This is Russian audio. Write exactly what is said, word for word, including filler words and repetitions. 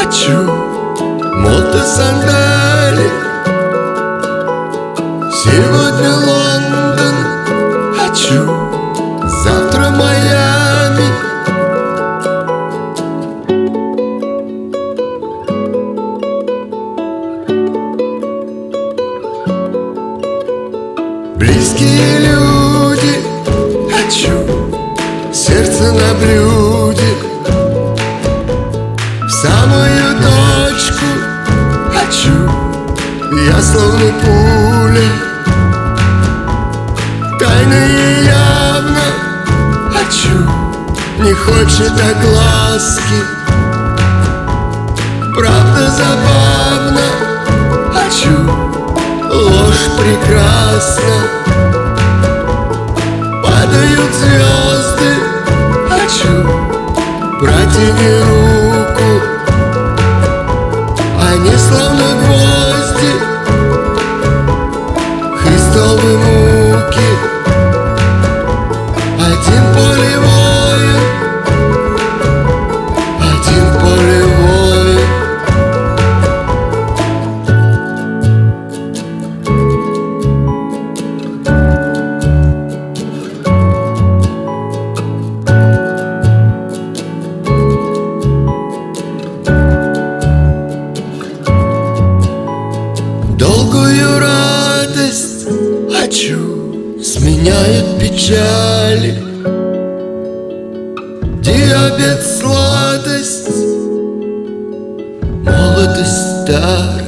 хочу мотосандали. Сегодня Лондон хочу, завтра Майами. Близкие люди хочу, сердце на блюде. В самую точку хочу, я словно пуля. Тайно и явно хочу, не хочет огласки. Правда забавно хочу, ложь прекрасна. Падают звезды хочу, протяни руку. Они словно гвозди, Христовы муки. Один полевой, один полевой. Долгую радость хочу, сменяют печали. Диабет, сладость, молодость, старость.